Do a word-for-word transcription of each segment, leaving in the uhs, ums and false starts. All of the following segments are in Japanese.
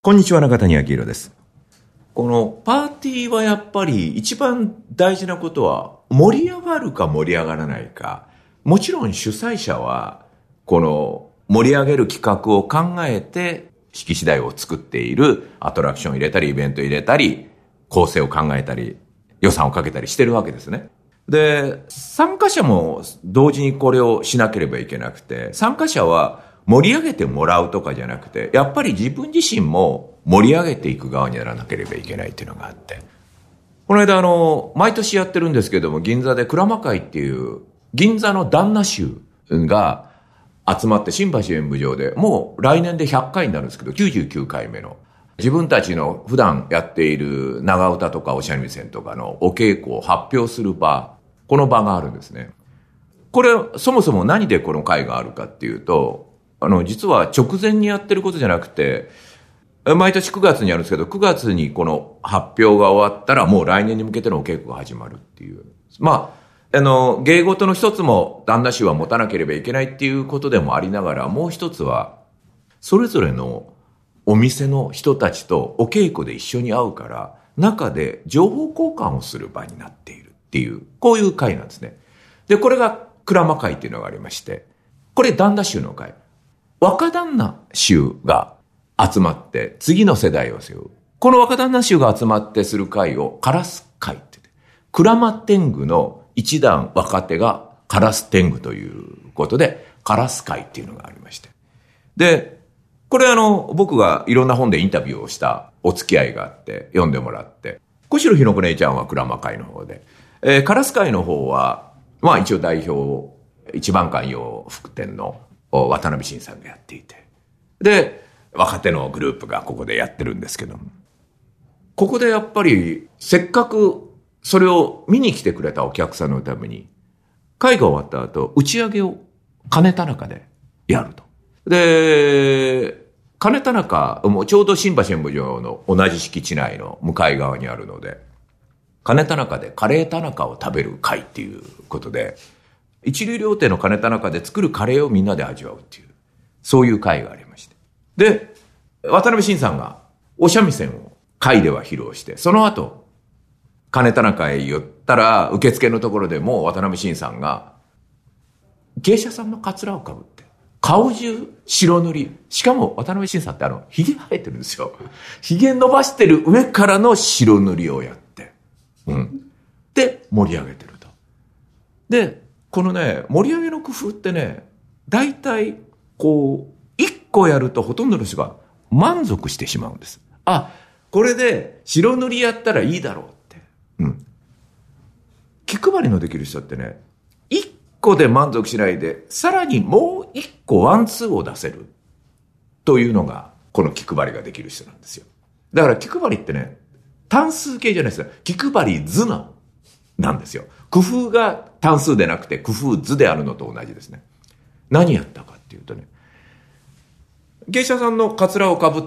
こんにちは、中谷明宏です。 このパーティーはやっぱり一番大事なことは盛り上がるか盛り上がらないか。もちろん主催者はこの盛り上げる企画を考えて式次第を作っている、アトラクション入れたりイベント入れたり構成を考えたり予算をかけたりしてるわけですね。で、参加者も同時にこれをしなければいけなくて、参加者は盛り上げてもらうとかじゃなくて、やっぱり自分自身も盛り上げていく側にならなければいけないっていうのがあって。この間あの、毎年やってるんですけども、銀座で鞍馬会っていう、銀座の旦那衆が集まって新橋演舞場で、もう来年でひゃっかいになるんですけど、きゅうじゅうきゅうかいめの、自分たちの普段やっている長唄とかお三味線とかのお稽古を発表する場、この場があるんですね。これ、そもそも何でこの会があるかっていうと、あの、実は直前にやってることじゃなくて、毎年くがつにやるんですけど、くがつにこの発表が終わったらもう来年に向けてのお稽古が始まるっていう。まあ、あの、芸事の一つも旦那衆は持たなければいけないっていうことでもありながら、もう一つは、それぞれのお店の人たちとお稽古で一緒に会うから、中で情報交換をする場になっているっていう、こういう会なんですね。で、これが鞍馬会っていうのがありまして、これ旦那衆の会。若旦那衆が集まって次の世代を背負う。この若旦那衆が集まってする会をカラス会って言って、鞍馬天狗の一段若手がカラス天狗ということで、カラス会っていうのがありまして。で、これあの、僕がいろんな本でインタビューをしたお付き合いがあって読んでもらって、小城ひの子姉ちゃんは鞍馬会の方で、えー、カラス会の方は、まあ一応代表、一番館洋服店の渡辺晋さんがやっていて。で、若手のグループがここでやってるんですけども。ここでやっぱり、せっかくそれを見に来てくれたお客さんのために、会が終わった後、打ち上げを金田中でやると。で、金田中、もうちょうど新橋演舞場の同じ敷地内の向かい側にあるので、金田中でカレー田中を食べる会っていうことで、一流料亭の金田中で作るカレーをみんなで味わうっていう、そういう会がありまして。で、渡辺晋さんがお三味線を会では披露して、その後、金田中へ寄ったら、受付のところでも渡辺晋さんが、芸者さんのカツラをかぶって、顔中白塗り。しかも渡辺晋さんってあの、髭生えてるんですよ。髭伸ばしてる上からの白塗りをやって、うん。で、盛り上げてると。で、このね、盛り上げの工夫ってね、大体、こう、一個やるとほとんどの人が満足してしまうんです。あ、これで白塗りやったらいいだろうって。うん。気配りのできる人ってね、一個で満足しないで、さらにもう一個ワンツーを出せる。というのが、この気配りができる人なんですよ。だから気配りってね、単数形じゃないですよ。気配り図ななんですよ。工夫が単数でなくて工夫図であるのと同じですね。何やったかっていうとね、芸者さんのカツラをかぶって、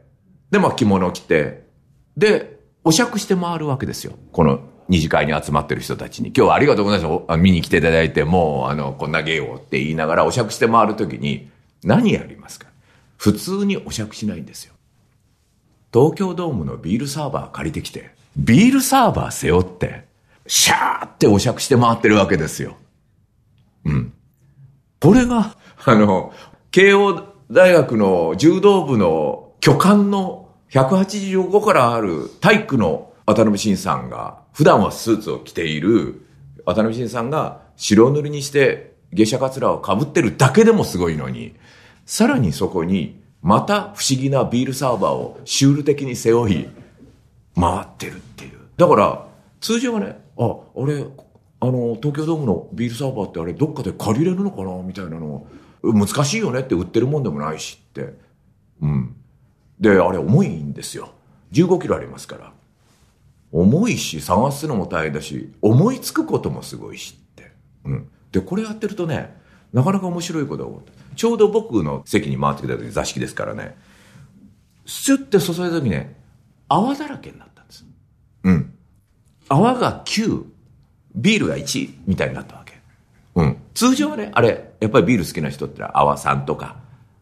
で、まあ着物を着て、で、お酌して回るわけですよ。この二次会に集まってる人たちに。今日はありがとうございます。見に来ていただいて、もう、あの、こんな芸をって言いながらお酌して回るときに、何やりますか？普通にお酌しないんですよ。東京ドームのビールサーバー借りてきて、ビールサーバー背負って、シャーってお酌して回ってるわけですよ。うん。これが、あの、慶応大学の柔道部の巨漢のひゃくはちじゅうごからある体育の渡辺晋さんが、普段はスーツを着ている渡辺晋さんが白塗りにして芸者カツラを被ってるだけでもすごいのに、さらにそこにまた不思議なビールサーバーをシュール的に背負い、回ってるっていう。だから、通常はね、あ、俺、あの、東京ドームのビールサーバーってあれどっかで借りれるのかなみたいなの。難しいよねって売ってるもんでもないしって。うん。で、あれ重いんですよ。じゅうごキロありますから。重いし、探すのも大変だし、思いつくこともすごいしって。うん。で、これやってるとね、なかなか面白いことが起こった。ちょうど僕の席に回ってきた時、座敷ですからね、スッて注いだ時ね、泡だらけになったんです。うん。泡がきゅう、ビールがいちみたいになったわけ。うん。通常はね、あれ、やっぱりビール好きな人って泡さんとか、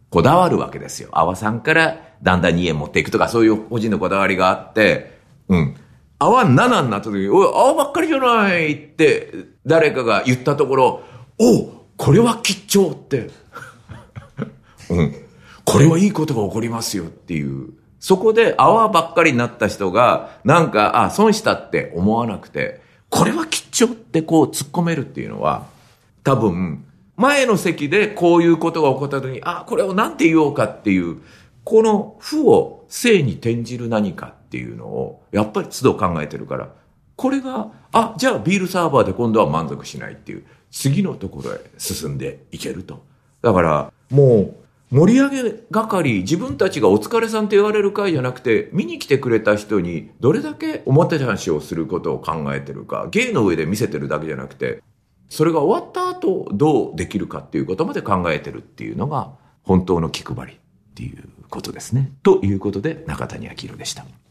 こだわるわけですよ。阿波さんからだんだんにえん持っていくとか、そういう個人のこだわりがあって、うん。阿波ななになった時に、おい、阿波ばっかりじゃないって誰かが言ったところ、おう、これは吉兆って。うん。これはいいことが起こりますよっていう。そこで泡ばっかりになった人が、なんか、あ、損したって思わなくて、これは吉兆ってこう突っ込めるっていうのは、多分、前の席でこういうことが起こった時に、あ、これをなんて言おうかっていう、この負を正に転じる何かっていうのを、やっぱり都度考えてるから、これが、あ、じゃあビールサーバーで今度は満足しないっていう、次のところへ進んでいけると。だから、もう、盛り上げ係、自分たちがお疲れさんって言われる会じゃなくて、見に来てくれた人にどれだけおもてなしをすることを考えてるか、芸の上で見せてるだけじゃなくて、それが終わった後どうできるかっていうことまで考えてるっていうのが本当の気配りっていうことですね。ということで中谷明宏でした。